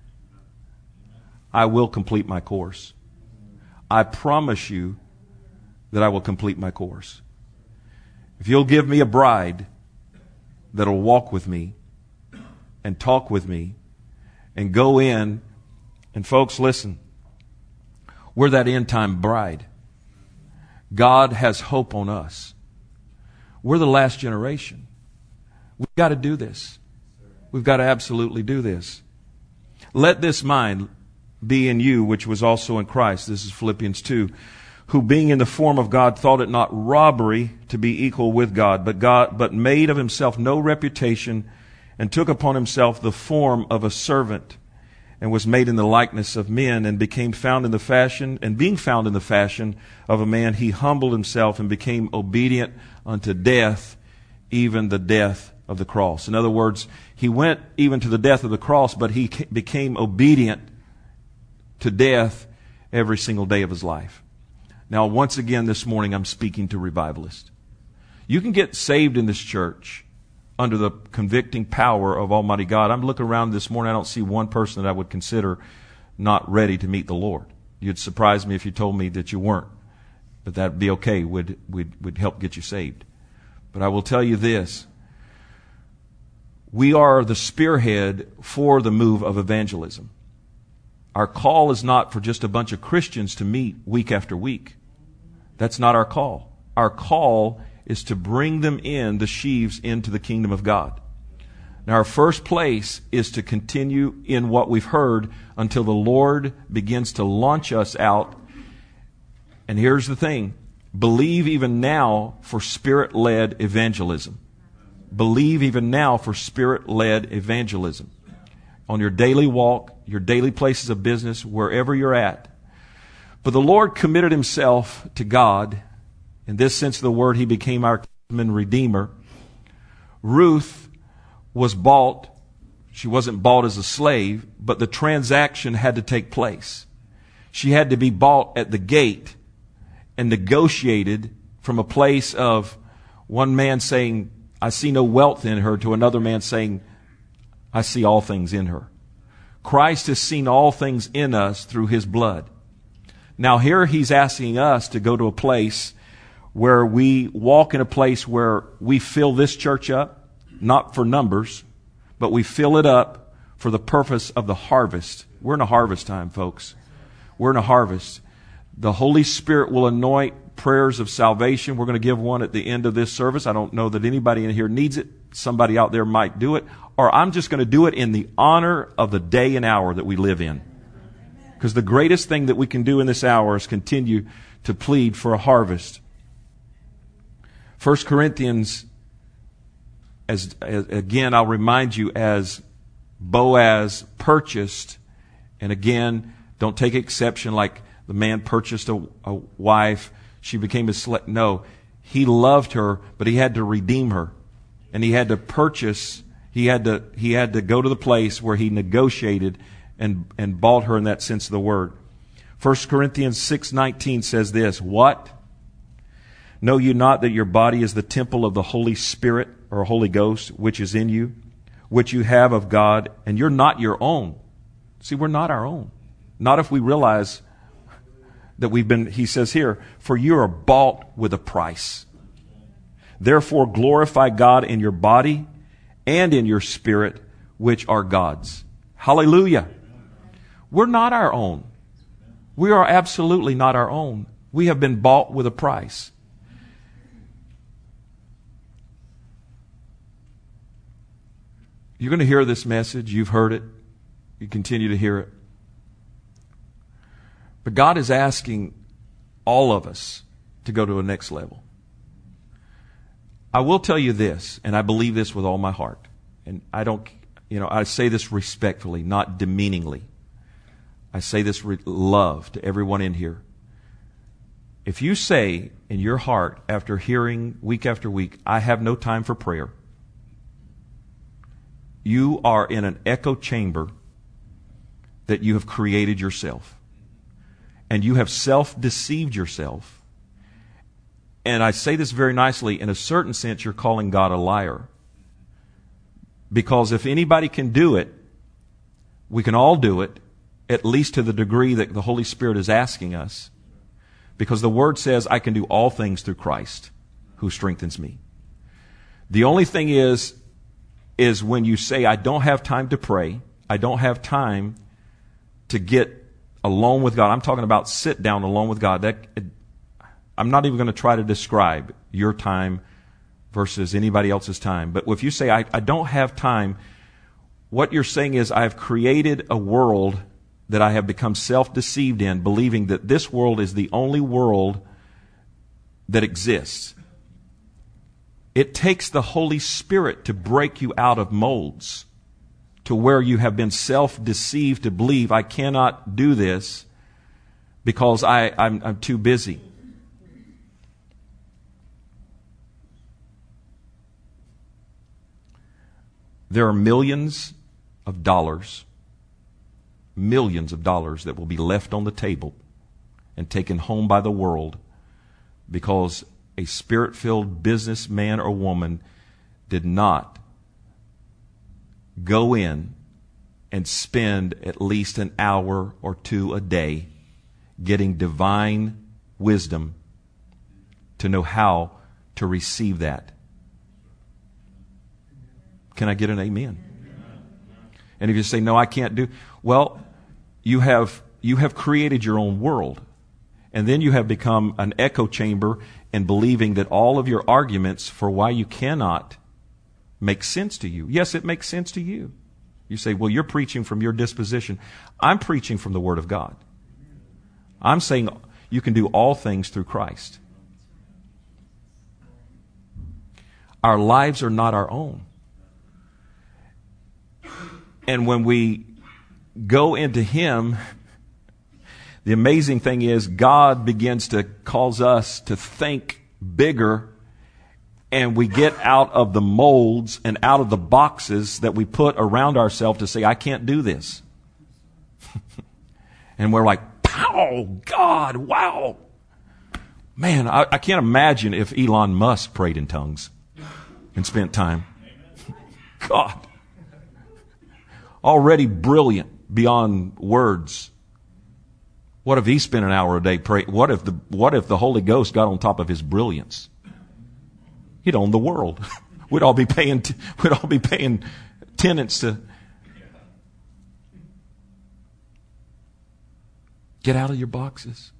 I will complete my course. I promise you that I will complete my course. If you'll give me a bride that'll walk with me and talk with me and go in, and folks, listen, we're that end time bride. God has hope on us. We're the last generation. We've got to do this. We've got to absolutely do this. Let this mind be in you, which was also in Christ. This is Philippians two. Who being in the form of God thought it not robbery to be equal with God, but God, but made of himself no reputation, and took upon himself the form of a servant, and was made in the likeness of men, and became found in the fashion, and being found in the fashion of a man, he humbled himself and became obedient unto death, even the death of the cross. In other words, he went even to the death of the cross, but he became obedient to death every single day of his life. Now, once again this morning, I'm speaking to revivalists. You can get saved in this church under the convicting power of Almighty God. I'm looking around this morning, I don't see one person that I would consider not ready to meet the Lord. You'd surprise me if you told me that you weren't. But that'd be okay. We'd, we'd, we'd help get you saved. But I will tell you this. We are the spearhead for the move of evangelism. Our call is not for just a bunch of Christians to meet week after week. That's not our call. Our call is to bring them in, the sheaves, into the kingdom of God. Now, our first place is to continue in what we've heard until the Lord begins to launch us out. And here's the thing. Believe even now for Spirit-led evangelism. Believe even now for Spirit-led evangelism. On your daily walk, your daily places of business, wherever you're at. But the Lord committed himself to God. In this sense of the word, he became our kinsman redeemer. Ruth was bought. She wasn't bought as a slave, but the transaction had to take place. She had to be bought at the gate and negotiated from a place of one man saying, I see no wealth in her, to another man saying, I see all things in her. Christ has seen all things in us through his blood. Now here he's asking us to go to a place where we walk in a place where we fill this church up, not for numbers, but we fill it up for the purpose of the harvest. We're in a harvest time, folks. We're in a harvest. The Holy Spirit will anoint prayers of salvation. We're going to give one at the end of this service. I don't know that anybody in here needs it. Somebody out there might do it. Or I'm just going to do it in the honor of the day and hour that we live in. Because the greatest thing that we can do in this hour is continue to plead for a harvest. First Corinthians, as, as again, I'll remind you, as Boaz purchased, and again, don't take exception like the man purchased a, a wife, she became his slave. No, he loved her, but he had to redeem her. And he had to purchase, he had to, he had to go to the place where he negotiated and, and bought her in that sense of the word. First Corinthians six nineteen says this, what? Know you not that your body is the temple of the Holy Spirit or Holy Ghost, which is in you, which you have of God, and you're not your own. See, we're not our own. Not if we realize that we've been, he says here, for you are bought with a price. Therefore glorify God in your body and in your spirit, which are God's. Hallelujah. We're not our own. We are absolutely not our own. We have been bought with a price. You're going to hear this message. You've heard it. You continue to hear it. But God is asking all of us to go to a next level. I will tell you this, and I believe this with all my heart. And I don't, you know, I say this respectfully, not demeaningly. I say this with love to everyone in here. If you say in your heart, after hearing week after week, I have no time for prayer, you are in an echo chamber that you have created yourself. And you have self-deceived yourself. And I say this very nicely, in a certain sense, you're calling God a liar. Because if anybody can do it, we can all do it, at least to the degree that the Holy Spirit is asking us. Because the Word says, I can do all things through Christ, who strengthens me. The only thing is, is when you say, I don't have time to pray, I don't have time to get alone with God. I'm talking about sit down alone with God. That it, I'm not even going to try to describe your time versus anybody else's time. But if you say, I, I don't have time, what you're saying is, I've created a world that I have become self-deceived in, believing that this world is the only world that exists. It takes the Holy Spirit to break you out of molds to where you have been self-deceived to believe, I cannot do this because I, I'm, I'm too busy. There are millions of dollars, millions of dollars that will be left on the table and taken home by the world because a spirit-filled businessman or woman did not go in and spend at least an hour or two a day getting divine wisdom to know how to receive that. Can I get an amen? And if you say, no, I can't do, well, you have, you have created your own world. And then you have become an echo chamber and believing that all of your arguments for why you cannot make sense to you. Yes, it makes sense to you. You say, well, you're preaching from your disposition. I'm preaching from the Word of God. I'm saying you can do all things through Christ. Our lives are not our own. And when we go into Him, the amazing thing is God begins to cause us to think bigger, and we get out of the molds and out of the boxes that we put around ourselves to say, I can't do this. And we're like, pow, God, wow. Man, I, I can't imagine if Elon Musk prayed in tongues and spent time. God. Already brilliant beyond words. What if he spent an hour a day praying? What if the what if the Holy Ghost got on top of his brilliance? He'd own the world. We'd all be paying. T- we'd all be paying tenants to get out of your boxes.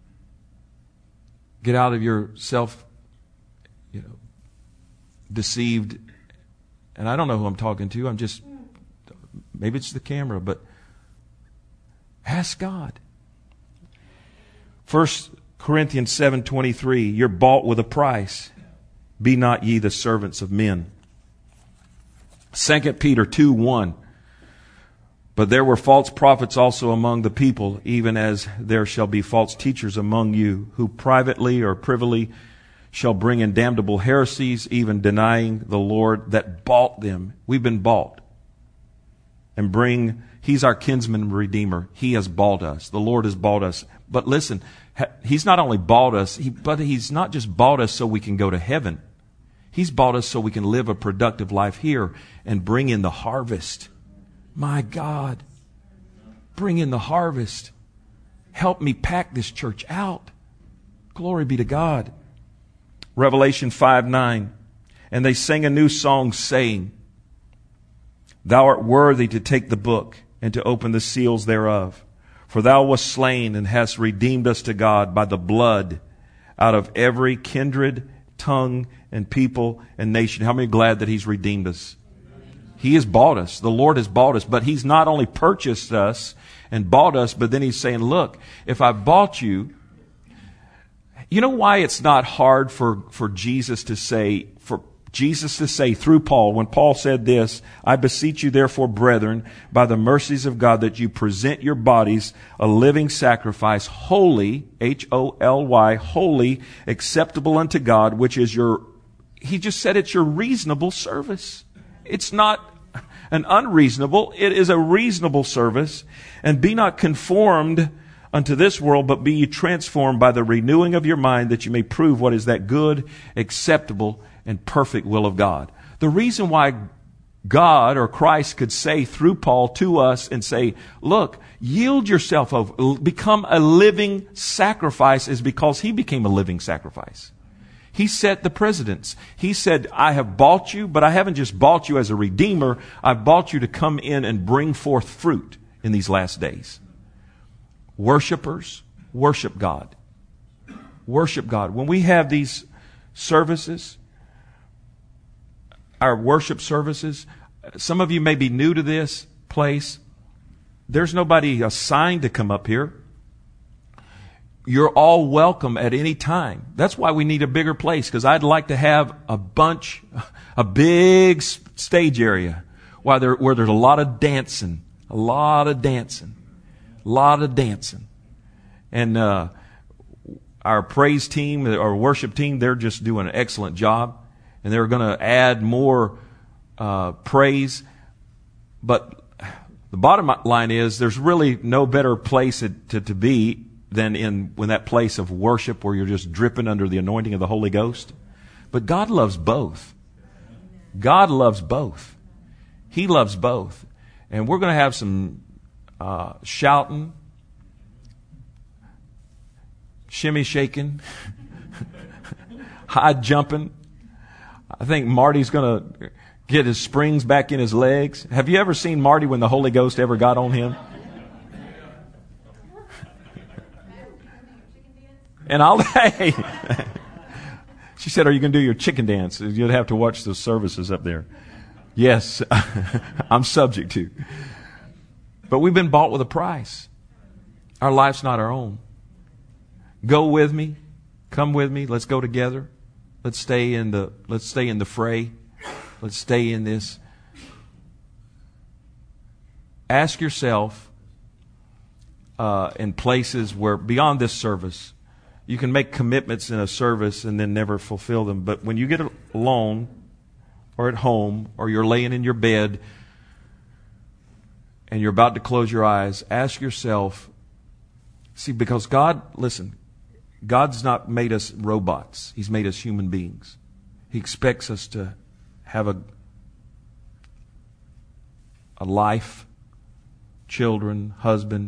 Get out of your self, you know, deceived. And I don't know who I'm talking to. I'm just maybe it's the camera, but ask God. First Corinthians seven twenty-three, you're bought with a price. Be not ye the servants of men. Second Peter two one, but there were false prophets also among the people, even as there shall be false teachers among you, who privately or privily shall bring in damnable heresies, even denying the Lord that bought them. We've been bought. And bring, He's our kinsman redeemer. He has bought us. The Lord has bought us. But listen, He's not only bought us, he, but He's not just bought us so we can go to heaven. He's bought us so we can live a productive life here and bring in the harvest. My God, bring in the harvest. Help me pack this church out. Glory be to God. Revelation five nine. And they sang a new song saying, Thou art worthy to take the book and to open the seals thereof. For thou wast slain and hast redeemed us to God by the blood out of every kindred, tongue, and people and nation. How many are glad that He's redeemed us? He has bought us. The Lord has bought us. But He's not only purchased us and bought us, but then He's saying, look, if I bought you, you know why it's not hard for, for Jesus to say, for Jesus to say through Paul, when Paul said this, I beseech you therefore, brethren, by the mercies of God, that you present your bodies a living sacrifice, holy, H O L Y, holy, acceptable unto God, which is your, he just said it's your reasonable service. It's not an unreasonable, it is a reasonable service. And be not conformed unto this world, but be ye transformed by the renewing of your mind, that you may prove what is that good, acceptable, and perfect will of God. The reason why God or Christ could say through Paul to us and say, look, yield yourself over, become a living sacrifice, is because He became a living sacrifice. He set the precedence. He said, I have bought you, but I haven't just bought you as a redeemer. I've bought you to come in and bring forth fruit in these last days. Worshipers, worship God. Worship God. When we have these services, our worship services, some of you may be new to this place. There's nobody assigned to come up here. You're all welcome at any time. That's why we need a bigger place, because I'd like to have a bunch, a big stage area where, there, where there's a lot of dancing, a lot of dancing, a lot of dancing. And uh, our praise team, our worship team, they're just doing an excellent job. And they're going to add more uh, praise. But the bottom line is there's really no better place to, to, to be than in, in that place of worship where you're just dripping under the anointing of the Holy Ghost. But God loves both. God loves both. He loves both. And we're going to have some uh, shouting, shimmy shaking, high jumping. I think Marty's going to get his springs back in his legs. Have you ever seen Marty when the Holy Ghost ever got on him? And I'll, hey, she said, are you going to do your chicken dance? You'd have to watch the services up there. Yes, I'm subject to. But we've been bought with a price. Our life's not our own. Go with me. Come with me. Let's go together. Let's stay in the, let's stay in the fray. Let's stay in this. Ask yourself, uh, in places where beyond this service, you can make commitments in a service and then never fulfill them. But when you get alone or at home or you're laying in your bed and you're about to close your eyes, ask yourself, see, because God, listen, God's not made us robots. He's made us human beings. He expects us to have a, a life, children, husband,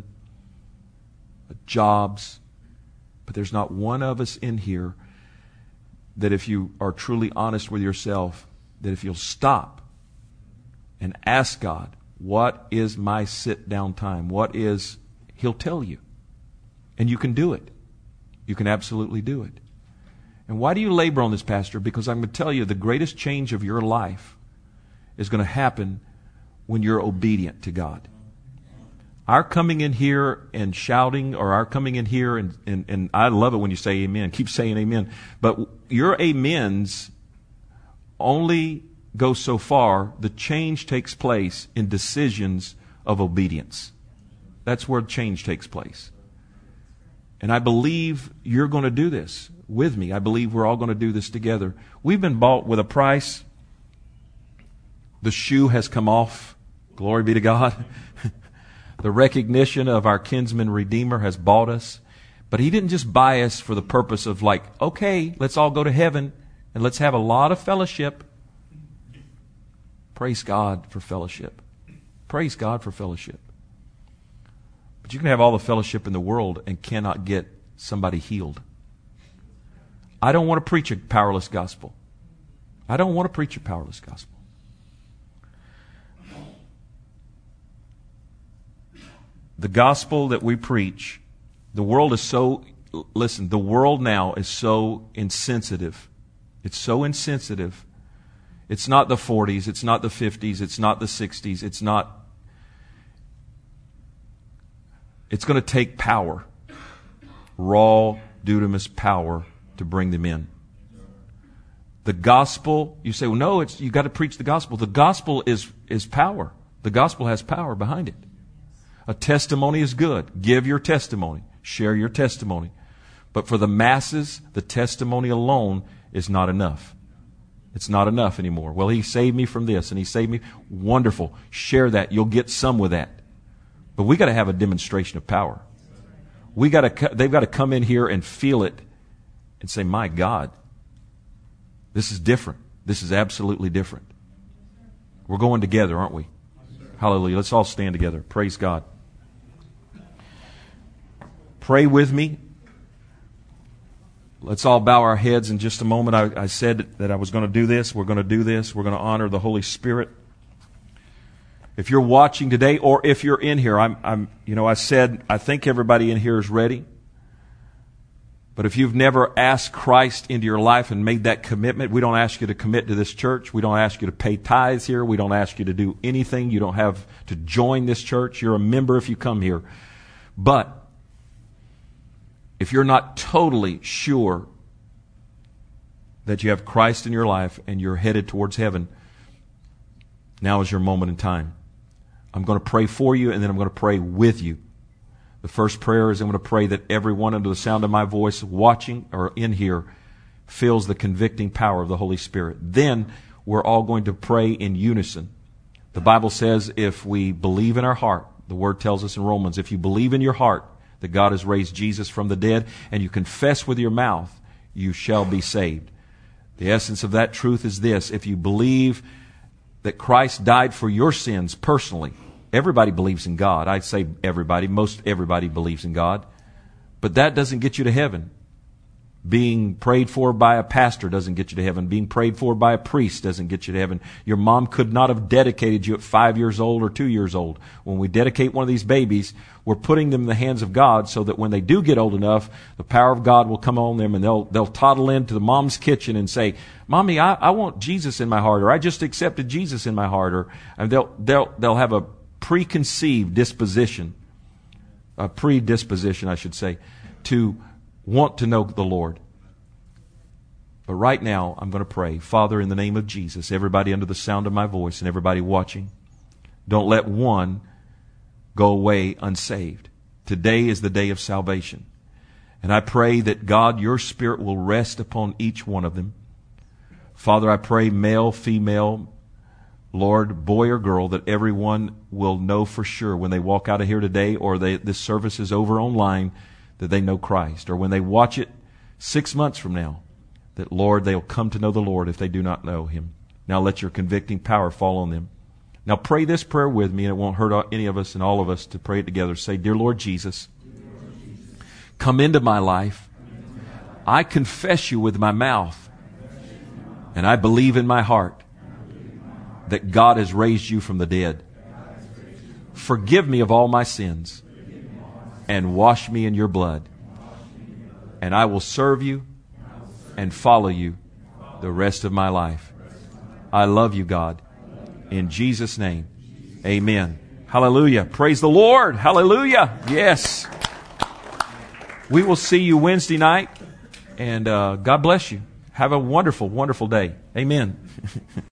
jobs. But there's not one of us in here that if you are truly honest with yourself, that if you'll stop and ask God, what is my sit down time? What is, He'll tell you. And you can do it. You can absolutely do it. And why do you labor on this, Pastor? Because I'm going to tell you the greatest change of your life is going to happen when you're obedient to God. Our coming in here and shouting, or our coming in here, and, and, and I love it when you say amen. Keep saying amen. But your amens only go so far. The change takes place in decisions of obedience. That's where change takes place. And I believe you're going to do this with me. I believe we're all going to do this together. We've been bought with a price. The shoe has come off. Glory be to God. The recognition of our kinsman redeemer has bought us. But He didn't just buy us for the purpose of like, okay, let's all go to heaven and let's have a lot of fellowship. Praise God for fellowship. Praise God for fellowship. But you can have all the fellowship in the world and cannot get somebody healed. I don't want to preach a powerless gospel. I don't want to preach a powerless gospel. the gospel that we preach, the world is so, listen, the world now is so insensitive. It's so insensitive. It's not the forties, it's not the fifties, it's not the sixties, it's not. It's going to take power, raw, dunamis power to bring them in. The gospel, you say, well, no, it's you got to preach the gospel. The gospel is is power. The gospel has power behind it. A testimony is good. Give your testimony. Share your testimony. But for the masses, the testimony alone is not enough. It's not enough anymore. Well, He saved me from this and He saved me. Wonderful. Share that. You'll get some with that. But we got to have a demonstration of power. We got to. They've got to come in here and feel it and say, "My God, this is different. This is absolutely different." We're going together, aren't we? Hallelujah. Let's all stand together. Praise God. Pray with me. Let's all bow our heads in just a moment. I, I said that I was going to do this. We're going to do this. We're going to honor the Holy Spirit. If you're watching today, or if you're in here, I'm, I'm, you know, I said I think everybody in here is ready. But if you've never asked Christ into your life and made that commitment, we don't ask you to commit to this church. We don't ask you to pay tithes here. We don't ask you to do anything. You don't have to join this church. You're a member if you come here. But if you're not totally sure that you have Christ in your life and you're headed towards heaven, now is your moment in time. I'm going to pray for you, and then I'm going to pray with you. The first prayer is I'm going to pray that everyone under the sound of my voice, watching or in here, feels the convicting power of the Holy Spirit. Then we're all going to pray in unison. The Bible says if we believe in our heart, the Word tells us in Romans, if you believe in your heart that God has raised Jesus from the dead, and you confess with your mouth, you shall be saved. The essence of that truth is this: if you believe that Christ died for your sins personally, everybody believes in God. I'd say everybody, most everybody believes in God. But that doesn't get you to heaven. Being prayed for by a pastor doesn't get you to heaven. Being prayed for by a priest doesn't get you to heaven. Your mom could not have dedicated you at five years old or two years old. When we dedicate one of these babies, we're putting them in the hands of God so that when they do get old enough, the power of God will come on them, and they'll they'll toddle into the mom's kitchen and say, "Mommy, I, I want Jesus in my heart," or "I just accepted Jesus in my heart," or and they'll they'll they'll have a preconceived disposition, a predisposition, I should say, to want to know the Lord. But right now, I'm going to pray. Father, in the name of Jesus, everybody under the sound of my voice and everybody watching, don't let one go away unsaved. Today is the day of salvation. And I pray that, God, your Spirit will rest upon each one of them. Father, I pray male, female, Lord, boy or girl, that everyone will know for sure when they walk out of here today, or they, this service is over online, that they know Christ. Or when they watch it six months from now, that, Lord, they'll come to know the Lord if they do not know Him. Now let your convicting power fall on them. Now pray this prayer with me, and it won't hurt any of us and all of us to pray it together. Say, Dear Lord Jesus, come into my life. I confess you with my mouth, and I believe in my heart that God has raised you from the dead. Forgive me of all my sins and wash me in your blood. And I will serve you and follow you the rest of my life. I love you, God. In Jesus' name, amen. Hallelujah. Praise the Lord. Hallelujah. Yes. We will see you Wednesday night. And uh, God bless you. Have a wonderful, wonderful day. Amen.